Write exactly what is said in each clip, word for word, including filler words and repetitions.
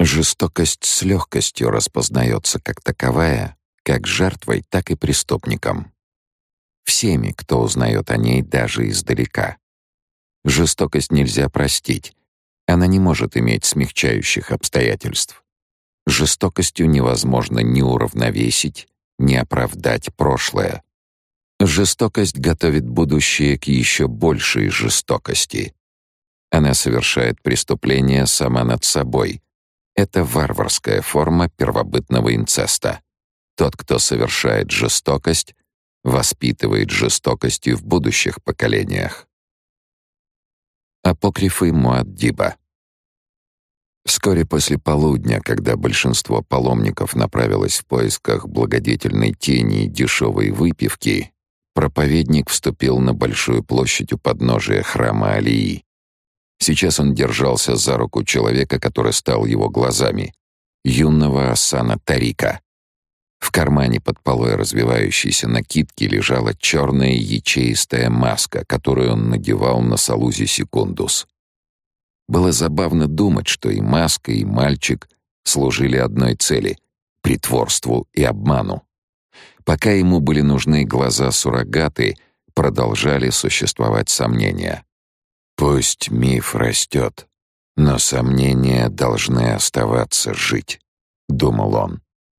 Жестокость с легкостью распознается как таковая, как жертвой, так и преступником. Всеми, кто узнает о ней даже издалека. Жестокость нельзя простить. Она не может иметь смягчающих обстоятельств. Жестокостью невозможно ни уравновесить, ни оправдать прошлое. Жестокость готовит будущее к еще большей жестокости. Она совершает преступление сама над собой. Это варварская форма первобытного инцеста. Тот, кто совершает жестокость, воспитывает жестокостью в будущих поколениях. Апокрифы Муаддиба. Вскоре после полудня, когда большинство паломников направилось в поисках благодетельной тени и дешевой выпивки, проповедник вступил на большую площадь у подножия храма Алии. Сейчас он держался за руку человека, который стал его глазами, юного Асана Тарика. В кармане под полой развивающейся накидки лежала черная ячеистая маска, которую он надевал на Салузи Секундус. Было забавно думать, что и маска, и мальчик служили одной цели — притворству и обману. Пока ему были нужны глаза-суррогаты, продолжали существовать сомнения. Пусть миф растет, но сомнения должны оставаться жить, думал он.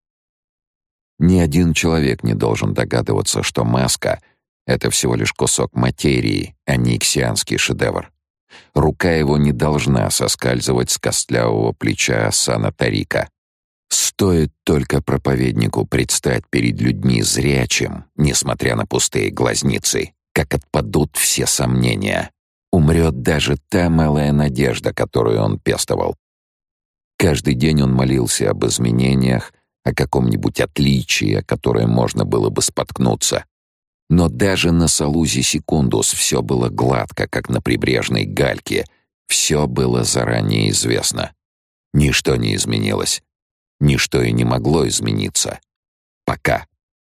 Ни один человек не должен догадываться, что маска — это всего лишь кусок материи, а не иксианский шедевр. Рука его не должна соскальзывать с костлявого плеча Асана Тарика. Стоит только проповеднику предстать перед людьми зрячим, несмотря на пустые глазницы, как отпадут все сомнения. Умрет даже та малая надежда, которую он пестовал. Каждый день он молился об изменениях, о каком-нибудь отличии, о которое можно было бы споткнуться. Но даже на Салузи Секундус все было гладко, как на прибрежной гальке. Все было заранее известно. Ничто не изменилось. Ничто и не могло измениться. Пока.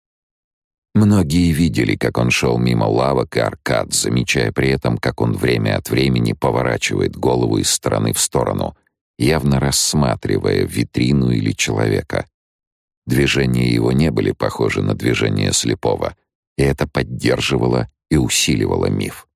Многие видели, как он шел мимо лавок и аркад, замечая при этом, как он время от времени поворачивает голову из стороны в сторону, явно рассматривая витрину или человека. Движения его не были похожи на движения слепого, и это поддерживало и усиливало миф.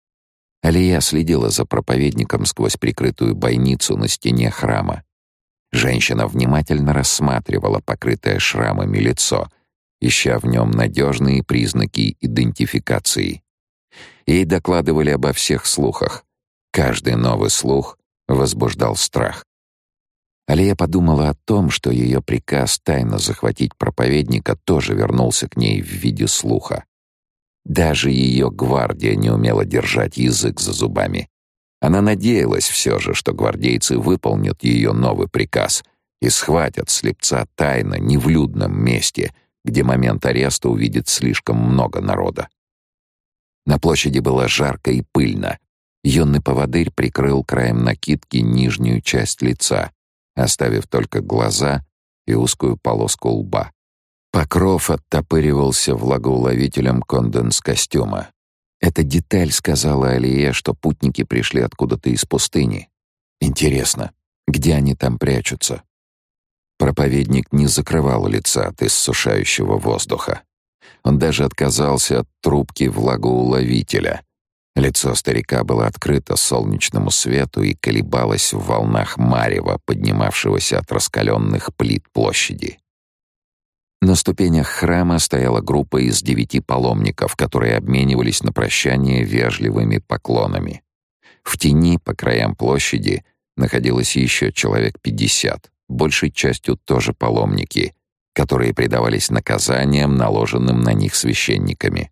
Алия следила за проповедником сквозь прикрытую бойницу на стене храма. Женщина внимательно рассматривала покрытое шрамами лицо, ища в нем надежные признаки идентификации. Ей докладывали обо всех слухах. Каждый новый слух возбуждал страх. Алия подумала о том, что ее приказ тайно захватить проповедника тоже вернулся к ней в виде слуха. Даже ее гвардия не умела держать язык за зубами. Она надеялась все же, что гвардейцы выполнят ее новый приказ и схватят слепца тайно, не в людном месте, где момент ареста увидит слишком много народа. На площади было жарко и пыльно. Юный поводырь прикрыл краем накидки нижнюю часть лица, оставив только глаза и узкую полоску лба. Покров оттопыривался влагоуловителем конденс-костюма. Эта деталь сказала Алие, что путники пришли откуда-то из пустыни. Интересно, где они там прячутся? Проповедник не закрывал лица от иссушающего воздуха. Он даже отказался от трубки влагоуловителя. Лицо старика было открыто солнечному свету и колебалось в волнах марева, поднимавшегося от раскаленных плит площади. На ступенях храма стояла группа из девяти паломников, которые обменивались на прощание вежливыми поклонами. В тени по краям площади находилось еще человек пятьдесят, большей частью тоже паломники, которые предавались наказаниям, наложенным на них священниками.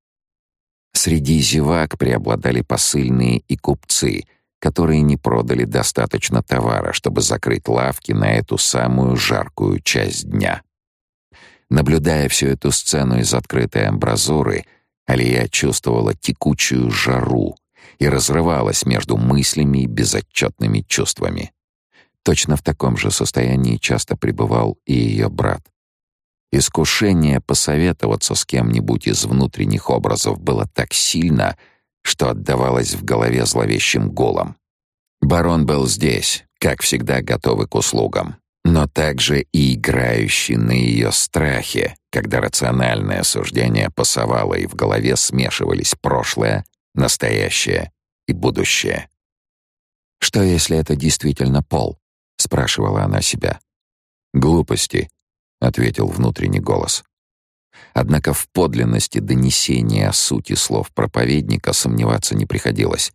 Среди зевак преобладали посыльные и купцы, которые не продали достаточно товара, чтобы закрыть лавки на эту самую жаркую часть дня. Наблюдая всю эту сцену из открытой амбразуры, Алия чувствовала текучую жару и разрывалась между мыслями и безотчетными чувствами. Точно в таком же состоянии часто пребывал и ее брат. Искушение посоветоваться с кем-нибудь из внутренних образов было так сильно, что отдавалось в голове зловещим гулом. Барон был здесь, как всегда готовы к услугам, но также и играющий на ее страхе, когда рациональное суждение пасовало и в голове смешивались прошлое, настоящее и будущее. «Что, если это действительно Пол?» — спрашивала она себя. «Глупости», — ответил внутренний голос. Однако в подлинности донесения о сути слов проповедника сомневаться не приходилось.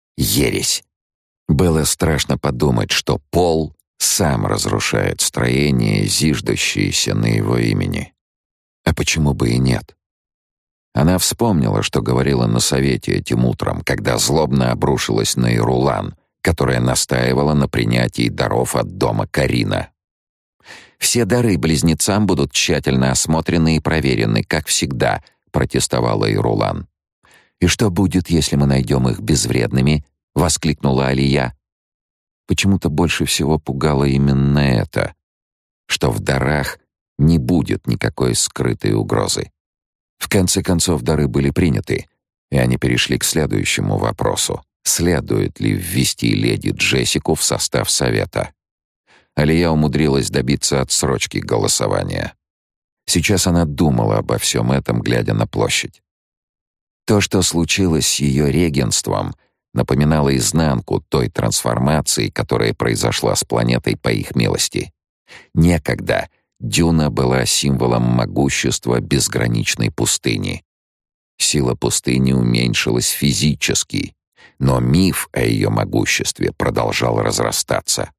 Ересь! Было страшно подумать, что Пол сам разрушает строение, зиждущееся на его имени. А почему бы и нет? Она вспомнила, что говорила на совете этим утром, когда злобно обрушилась на Ирулан, которая настаивала на принятии даров от дома Карина. «Все дары близнецам будут тщательно осмотрены и проверены, как всегда», — протестовала Ирулан. «И что будет, если мы найдем их безвредными?» — воскликнула Алия. Почему-то больше всего пугало именно это, что в дарах не будет никакой скрытой угрозы. В конце концов, дары были приняты, и они перешли к следующему вопросу. Следует ли ввести леди Джессику в состав совета? Алия умудрилась добиться отсрочки голосования. Сейчас она думала обо всем этом, глядя на площадь. То, что случилось с ее регенством, напоминало изнанку той трансформации, которая произошла с планетой по их милости. Некогда Дюна была символом могущества безграничной пустыни. Сила пустыни уменьшилась физически, но миф о ее могуществе продолжал разрастаться.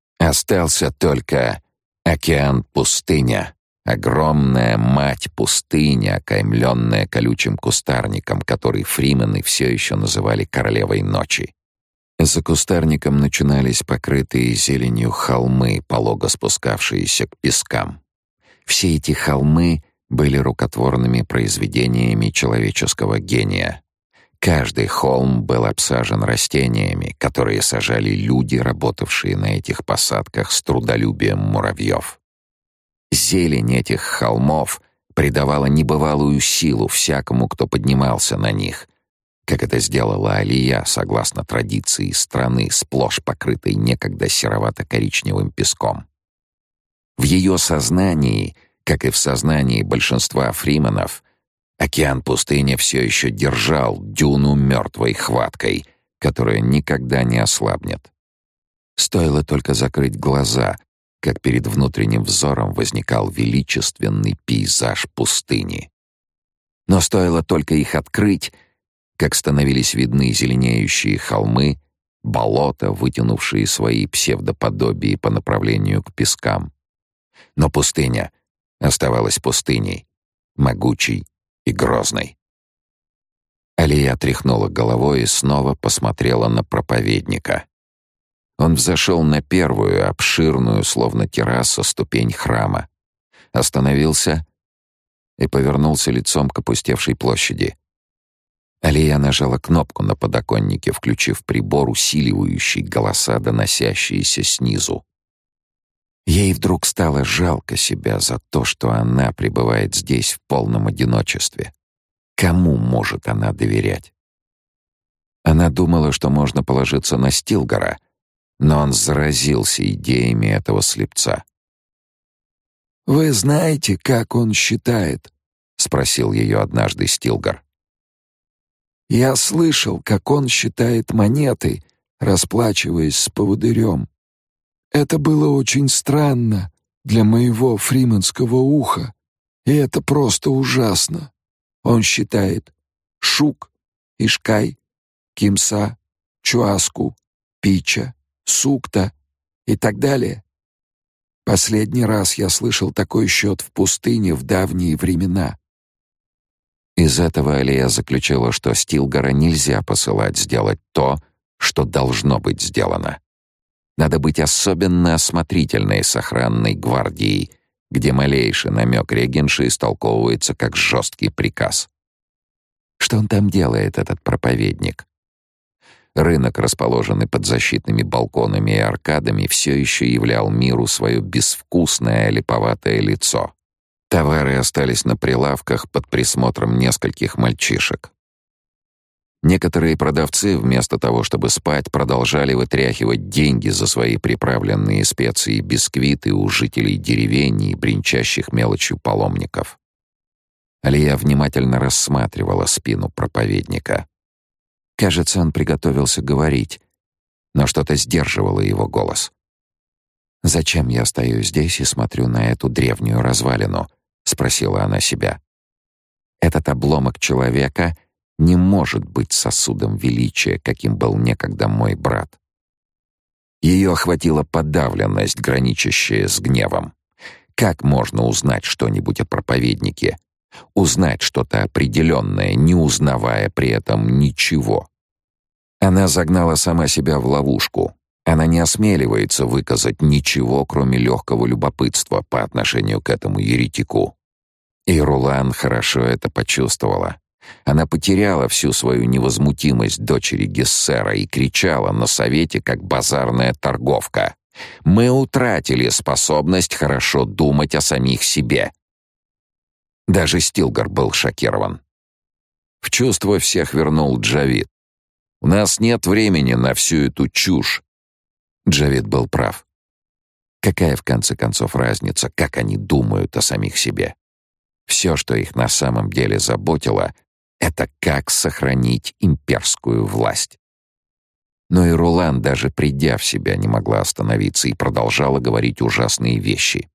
Остался только океан-пустыня, огромная мать-пустыня, окаймленная колючим кустарником, который фримены все еще называли королевой ночи. За кустарником начинались покрытые зеленью холмы, полого спускавшиеся к пескам. Все эти холмы были рукотворными произведениями человеческого гения. Каждый холм был обсажен растениями, которые сажали люди, работавшие на этих посадках с трудолюбием муравьев. Зелень этих холмов придавала небывалую силу всякому, кто поднимался на них, как это сделала Алия, согласно традиции страны, сплошь покрытой некогда серовато-коричневым песком. В ее сознании, как и в сознании большинства фрименов, океан-пустыня все еще держал Дюну мертвой хваткой, которая никогда не ослабнет. Стоило только закрыть глаза, как перед внутренним взором возникал величественный пейзаж пустыни. Но стоило только их открыть, как становились видны зеленеющие холмы, болота, вытянувшие свои псевдоподобия по направлению к пескам. Но пустыня оставалась пустыней, могучей и грозной. Алия тряхнула головой и снова посмотрела на проповедника. Он взошел на первую, обширную, словно терраса, ступень храма, остановился и повернулся лицом к опустевшей площади. Алия нажала кнопку на подоконнике, включив прибор, усиливающий голоса, доносящиеся снизу. Ей вдруг стало жалко себя за то, что она пребывает здесь в полном одиночестве. Кому может она доверять? Она думала, что можно положиться на Стилгара, но он заразился идеями этого слепца. «Вы знаете, как он считает?» — спросил ее однажды Стилгар. «Я слышал, как он считает монеты, расплачиваясь с поводырем. Это было очень странно для моего фрименского уха, и это просто ужасно. Он считает шук, ишкай, кимса, чуаску, пича, сукта и так далее. Последний раз я слышал такой счет в пустыне в давние времена». Из этого Алия заключила, что Стилгара нельзя посылать сделать то, что должно быть сделано. Надо быть особенно осмотрительной с охранной гвардией, где малейший намек регенши истолковывается как жесткий приказ. Что он там делает, этот проповедник? Рынок, расположенный под защитными балконами и аркадами, все еще являл миру свое безвкусное, липоватое лицо. Товары остались на прилавках под присмотром нескольких мальчишек. Некоторые продавцы, вместо того, чтобы спать, продолжали вытряхивать деньги за свои приправленные специи бисквиты у жителей деревень и бренчащих мелочью паломников. Алия внимательно рассматривала спину проповедника. Кажется, он приготовился говорить, но что-то сдерживало его голос. «Зачем я стою здесь и смотрю на эту древнюю развалину?» — спросила она себя. «Этот обломок человека не может быть сосудом величия, каким был некогда мой брат». Ее охватила подавленность, граничащая с гневом. Как можно узнать что-нибудь о проповеднике? Узнать что-то определенное, не узнавая при этом ничего. Она загнала сама себя в ловушку. Она не осмеливается выказать ничего, кроме легкого любопытства по отношению к этому еретику. И Рулан хорошо это почувствовала. Она потеряла всю свою невозмутимость дочери Гессера и кричала на совете, как базарная торговка: «Мы утратили способность хорошо думать о самих себе». Даже Стилгар был шокирован. В чувство всех вернул Джавид. «У нас нет времени на всю эту чушь». Джавид был прав. Какая, в конце концов, разница, как они думают о самих себе? Все, что их на самом деле заботило, это как сохранить имперскую власть. Но и Рулан, даже придя в себя, не могла остановиться и продолжала говорить ужасные вещи.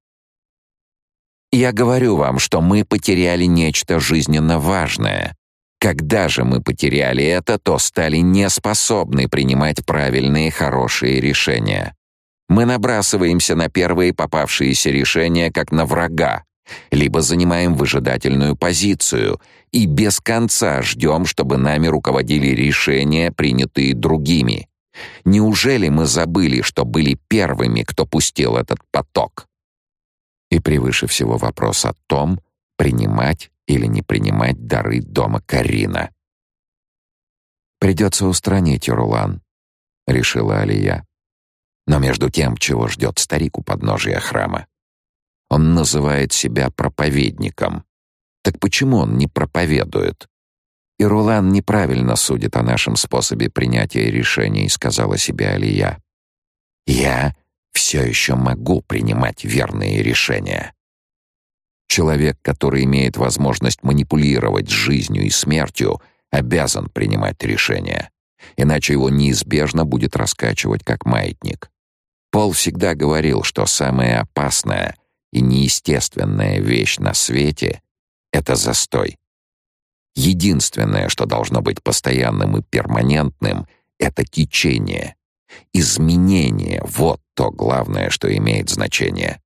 «Я говорю вам, что мы потеряли нечто жизненно важное. Когда же мы потеряли это, то стали неспособны принимать правильные, хорошие решения. Мы набрасываемся на первые попавшиеся решения, как на врага, либо занимаем выжидательную позицию и без конца ждем, чтобы нами руководили решения, принятые другими. Неужели мы забыли, что были первыми, кто пустил этот поток?» И превыше всего вопрос о том, принимать или не принимать дары дома Карина. «Придется устранить Рулан», — решила Алия. Но между тем, чего ждет старик у подножия храма? Он называет себя проповедником. Так почему он не проповедует? И Рулан неправильно судит о нашем способе принятия решений, сказала себе Алия. Я все еще могу принимать верные решения. Человек, который имеет возможность манипулировать жизнью и смертью, обязан принимать решения, иначе его неизбежно будет раскачивать как маятник. Пол всегда говорил, что самая опасная и неестественная вещь на свете — это застой. Единственное, что должно быть постоянным и перманентным — это течение. Изменение — вот то главное, что имеет значение.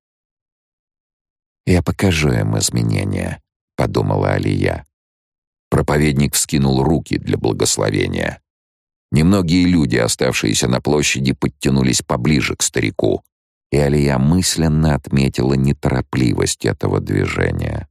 «Я покажу им изменения», — подумала Алия. Проповедник вскинул руки для благословения. Немногие люди, оставшиеся на площади, подтянулись поближе к старику, и Алия мысленно отметила неторопливость этого движения.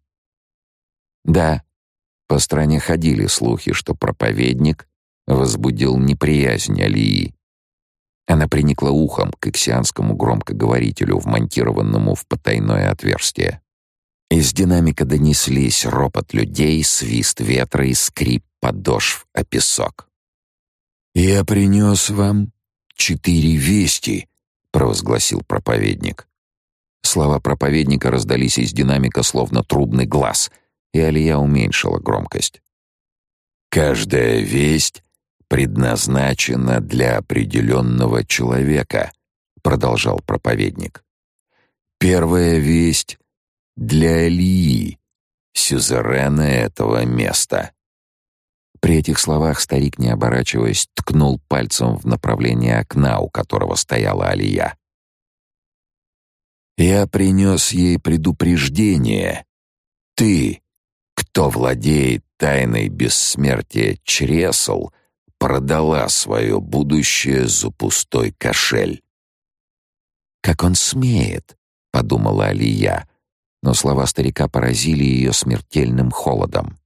Да, по стране ходили слухи, что проповедник возбудил неприязнь Алии. Она приникла ухом к иксианскому громкоговорителю, вмонтированному в потайное отверстие. Из динамика донеслись ропот людей, свист ветра и скрип подошв о песок. «Я принес вам четыре вести», — провозгласил проповедник. Слова проповедника раздались из динамика словно трубный глаз, и Алия уменьшила громкость. «Каждая весть предназначена для определенного человека», — продолжал проповедник. «Первая весть для Алии, сюзерена этого места». При этих словах старик, не оборачиваясь, ткнул пальцем в направлении окна, у которого стояла Алия. «Я принес ей предупреждение. Ты, кто владеет тайной бессмертия чресл, продала свое будущее за пустой кошель». «Как он смеет», — подумала Алия, но слова старика поразили ее смертельным холодом.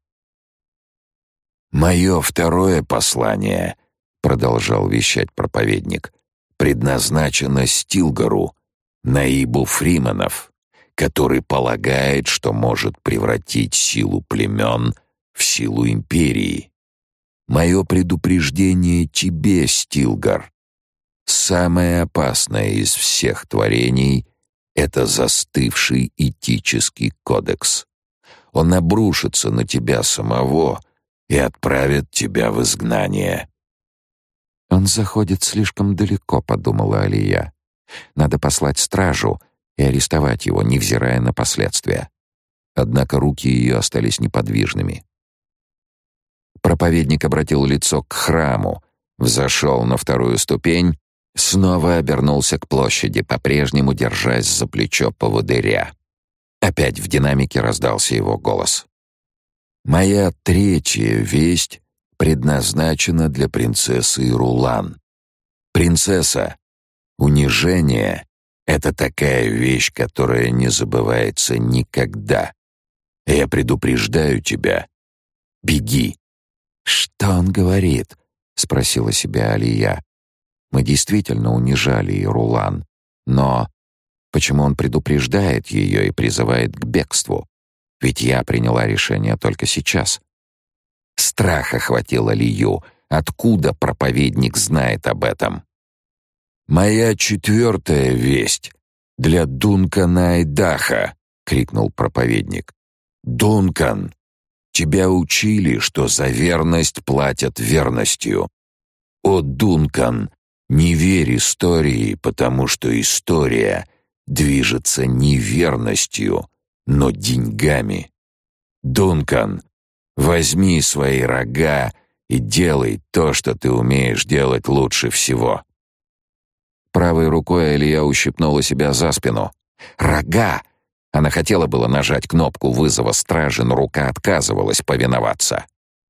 «Мое второе послание», — продолжал вещать проповедник, «предназначено Стилгару, наибу Фриманов, который полагает, что может превратить силу племен в силу империи. Мое предупреждение тебе, Стилгар. Самое опасное из всех творений — это застывший этический кодекс. Он обрушится на тебя самого и отправит тебя в изгнание». «Он заходит слишком далеко», — подумала Алия. «Надо послать стражу и арестовать его, невзирая на последствия». Однако руки ее остались неподвижными. Проповедник обратил лицо к храму, взошел на вторую ступень, снова обернулся к площади, по-прежнему держась за плечо поводыря. Опять в динамике раздался его голос. «Моя третья весть предназначена для принцессы Ирулан. Принцесса, унижение — это такая вещь, которая не забывается никогда. Я предупреждаю тебя. Беги». «Что он говорит?» — спросила себя Алия. «Мы действительно унижали Ирулан, но почему он предупреждает ее и призывает к бегству? Ведь я приняла решение только сейчас». Страх охватил Алию. Откуда проповедник знает об этом? «Моя четвертая весть для Дункана Айдаха!» — крикнул проповедник. «Дункан, тебя учили, что за верность платят верностью. О, Дункан, не верь истории, потому что история движется не верностью, но деньгами. Дункан, возьми свои рога и делай то, что ты умеешь делать лучше всего». Правой рукой Алия ущипнула себя за спину. «Рога!» Она хотела было нажать кнопку вызова стражи, но рука отказывалась повиноваться.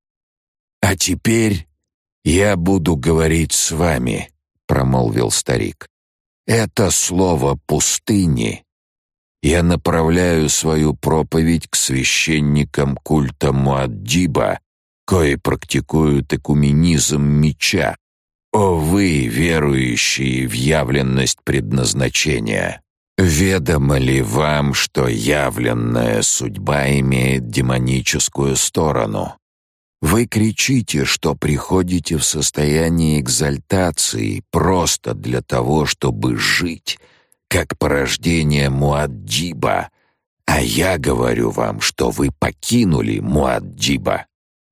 «А теперь я буду говорить с вами», — промолвил старик. «Это слово пустыни. Я направляю свою проповедь к священникам культа Муаддиба, кои практикуют экуменизм меча. О вы, верующие в явленность предназначения! Ведомо ли вам, что явленная судьба имеет демоническую сторону? Вы кричите, что приходите в состояние экзальтации просто для того, чтобы жить, как порождение Муаддиба, а я говорю вам, что вы покинули Муаддиба.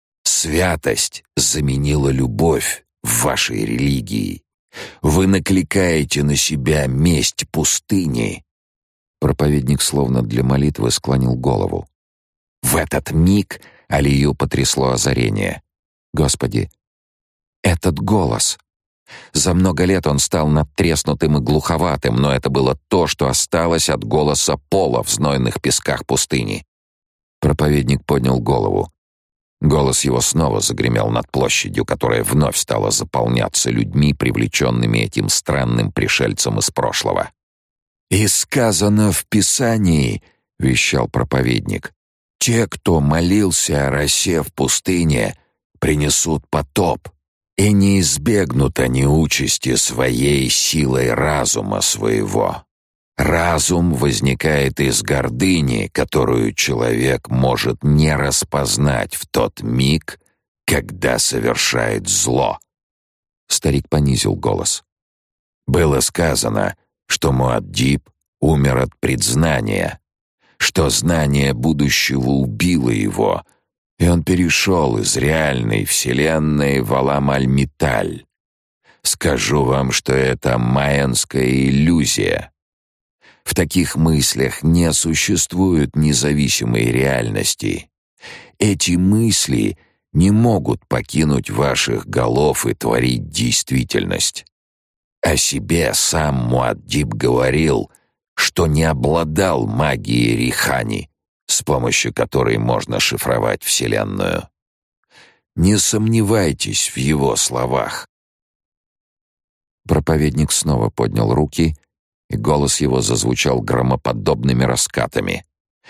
Святость заменила любовь в вашей религии. Вы накликаете на себя месть пустыни». Проповедник словно для молитвы склонил голову. В этот миг Алию потрясло озарение. Господи, этот голос! За много лет он стал надтреснутым и глуховатым, но это было то, что осталось от голоса Пола в знойных песках пустыни. Проповедник поднял голову. Голос его снова загремел над площадью, которая вновь стала заполняться людьми, привлеченными этим странным пришельцем из прошлого. «И сказано в Писании, — вещал проповедник, — те, кто молился о росе в пустыне, принесут потоп, и не избегнут они участи своей силой разума своего. Разум возникает из гордыни, которую человек может не распознать в тот миг, когда совершает зло». Старик понизил голос. «Было сказано, что Муаддиб умер от предзнания, что знание будущего убило его, и он перешел из реальной вселенной в Алам-аль-Миталь. Скажу вам, что это майянская иллюзия. В таких мыслях не существует независимой реальности. Эти мысли не могут покинуть ваших голов и творить действительность. О себе сам Муаддиб говорил, что не обладал магией Рихани, с помощью которой можно шифровать Вселенную. Не сомневайтесь в его словах». Проповедник снова поднял руки, и голос его зазвучал громоподобными раскатами.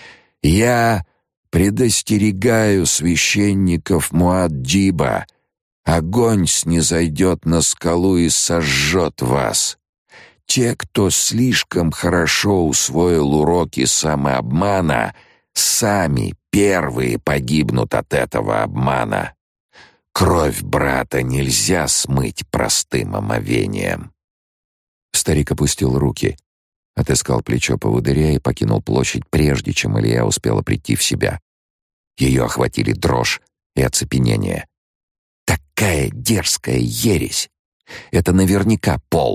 «Я предостерегаю священников Муаддиба. Огонь снизойдет на скалу и сожжет вас. Те, кто слишком хорошо усвоил уроки самообмана, сами первые погибнут от этого обмана. Кровь брата нельзя смыть простым омовением. Старик опустил руки, отыскал плечо поводыря и покинул площадь, прежде чем Илья успела прийти в себя. Ее охватили дрожь и оцепенение. Такая дерзкая ересь! Это наверняка Пол.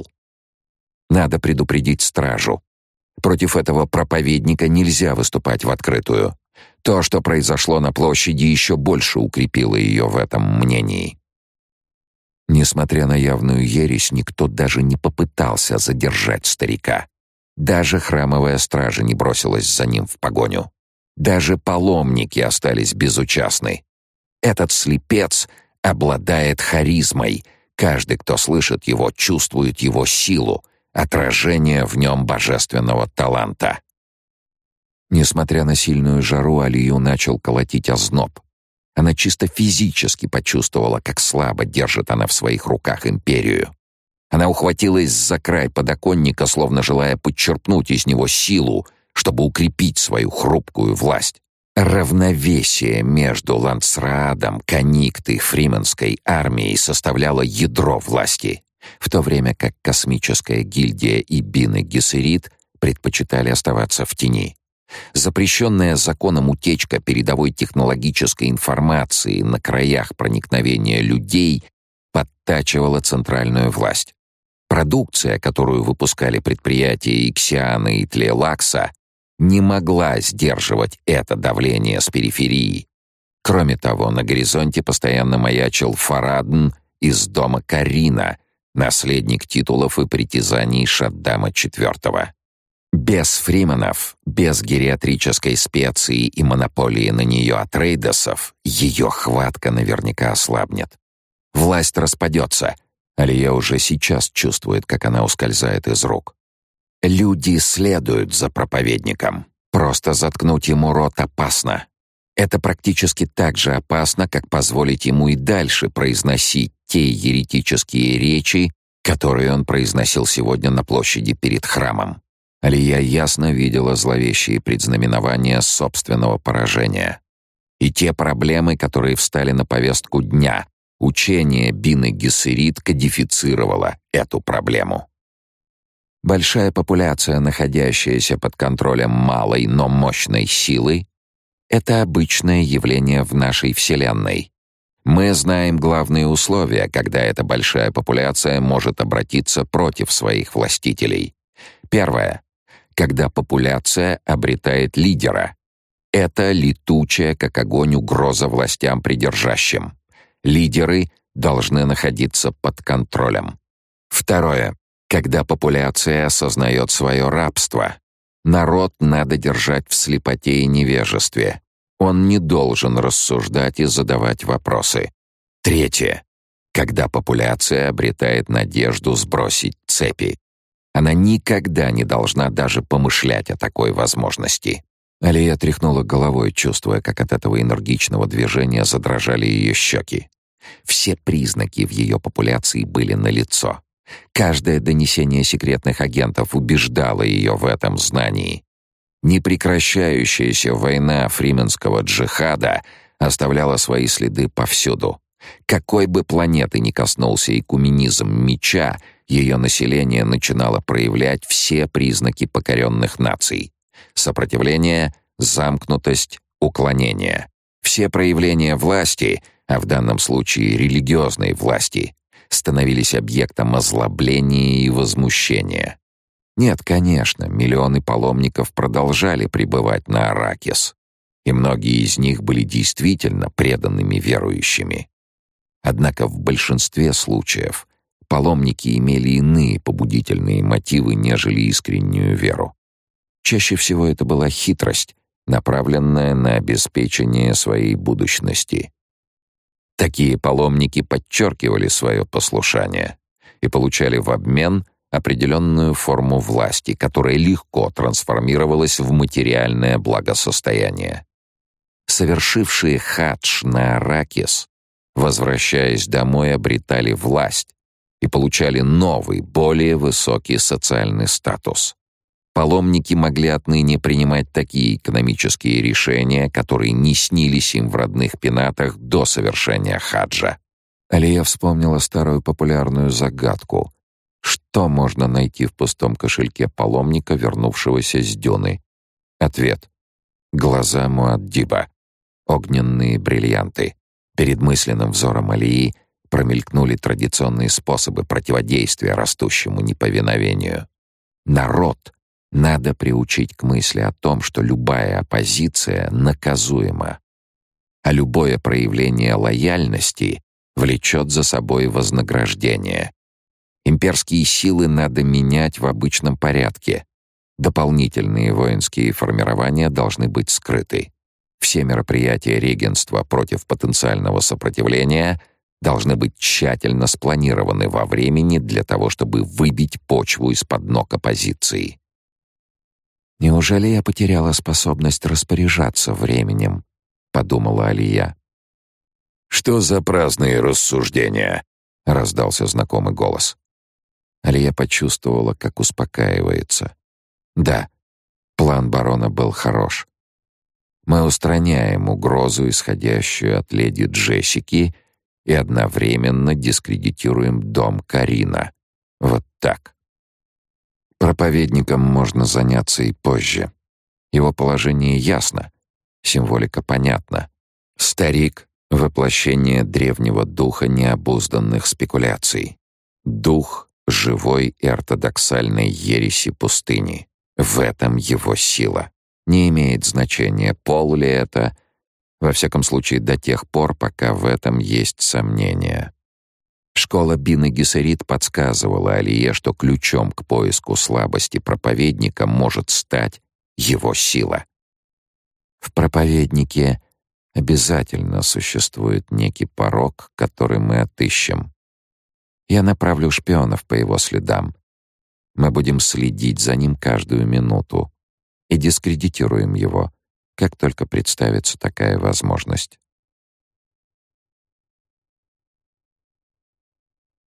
Надо предупредить стражу. Против этого проповедника нельзя выступать в открытую. То, что произошло на площади, еще больше укрепило ее в этом мнении. Несмотря на явную ересь, никто даже не попытался задержать старика. Даже храмовая стража не бросилась за ним в погоню. Даже паломники остались безучастны. Этот слепец обладает харизмой. Каждый, кто слышит его, чувствует его силу, отражение в нем божественного таланта. Несмотря на сильную жару, Алию начал колотить озноб. Она чисто физически почувствовала, как слабо держит она в своих руках империю. Она ухватилась за край подоконника, словно желая подчерпнуть из него силу, чтобы укрепить свою хрупкую власть. Равновесие между Лансраадом, Каникт и Фрименской армией составляло ядро власти, в то время как космическая гильдия и Бин Гессерит предпочитали оставаться в тени. Запрещенная законом утечка передовой технологической информации на краях проникновения людей подтачивала центральную власть. Продукция, которую выпускали предприятия Иксиана и Тлейлакса, не могла сдерживать это давление с периферии. Кроме того, на горизонте постоянно маячил Фарадн из дома Карина, наследник титулов и притязаний Шаддама четвёртого. Без фрименов, без гериатрической специи и монополии на нее от рейдосов, ее хватка наверняка ослабнет. Власть распадется. Алия уже сейчас чувствует, как она ускользает из рук. Люди следуют за проповедником. Просто заткнуть ему рот опасно. Это практически так же опасно, как позволить ему и дальше произносить те еретические речи, которые он произносил сегодня на площади перед храмом. Алия ясно видела зловещие предзнаменования собственного поражения. И те проблемы, которые встали на повестку дня, учение Бин Гессерит кодифицировало эту проблему. Большая популяция, находящаяся под контролем малой, но мощной силы, это обычное явление в нашей Вселенной. Мы знаем главные условия, когда эта большая популяция может обратиться против своих властителей. Первое. Когда популяция обретает лидера. Это летучая, как огонь, угроза властям придержащим. Лидеры должны находиться под контролем. Второе. Когда популяция осознает свое рабство. Народ надо держать в слепоте и невежестве. Он не должен рассуждать и задавать вопросы. Третье. Когда популяция обретает надежду сбросить цепи. Она никогда не должна даже помышлять о такой возможности. Алия тряхнула головой, чувствуя, как от этого энергичного движения задрожали ее щеки. Все признаки в ее популяции были налицо. Каждое донесение секретных агентов убеждало ее в этом знании. Непрекращающаяся война фрименского джихада оставляла свои следы повсюду. Какой бы планеты ни коснулся экуменизм меча, ее население начинало проявлять все признаки покоренных наций. Сопротивление, замкнутость, уклонение. Все проявления власти, а в данном случае религиозной власти, становились объектом озлобления и возмущения. Нет, конечно, миллионы паломников продолжали пребывать на Аракис, и многие из них были действительно преданными верующими. Однако в большинстве случаев паломники имели иные побудительные мотивы, нежели искреннюю веру. Чаще всего это была хитрость, направленная на обеспечение своей будущности. Такие паломники подчеркивали свое послушание и получали в обмен определенную форму власти, которая легко трансформировалась в материальное благосостояние. Совершившие хадж на Аракис, возвращаясь домой, обретали власть и получали новый, более высокий социальный статус. Паломники могли отныне принимать такие экономические решения, которые не снились им в родных пенатах до совершения хаджа. Алия вспомнила старую популярную загадку. Что можно найти в пустом кошельке паломника, вернувшегося с дюны? Ответ. Глаза Муаддиба. Огненные бриллианты. Перед мысленным взором Алии промелькнули традиционные способы противодействия растущему неповиновению. Народ надо приучить к мысли о том, что любая оппозиция наказуема, а любое проявление лояльности влечет за собой вознаграждение. Имперские силы надо менять в обычном порядке. Дополнительные воинские формирования должны быть скрыты. Все мероприятия регентства против потенциального сопротивления должны быть тщательно спланированы во времени для того, чтобы выбить почву из-под ног оппозиции. «Неужели я потеряла способность распоряжаться временем?» — подумала Алия. «Что за праздные рассуждения?» — раздался знакомый голос. Алия почувствовала, как успокаивается. Да, план барона был хорош. Мы устраняем угрозу, исходящую от леди Джессики, и одновременно дискредитируем дом Карина. Вот так. Проповедником можно заняться и позже. Его положение ясно, символика понятна. Старик — воплощение древнего духа необузданных спекуляций. Дух живой и ортодоксальной ереси пустыни. В этом его сила. Не имеет значения, пол ли это, во всяком случае до тех пор, пока в этом есть сомнения. Школа Бин и Гессерит подсказывала Алие, что ключом к поиску слабости проповедника может стать его сила. В проповеднике обязательно существует некий порок, который мы отыщем. Я направлю шпионов по его следам. Мы будем следить за ним каждую минуту и дискредитируем его, как только представится такая возможность.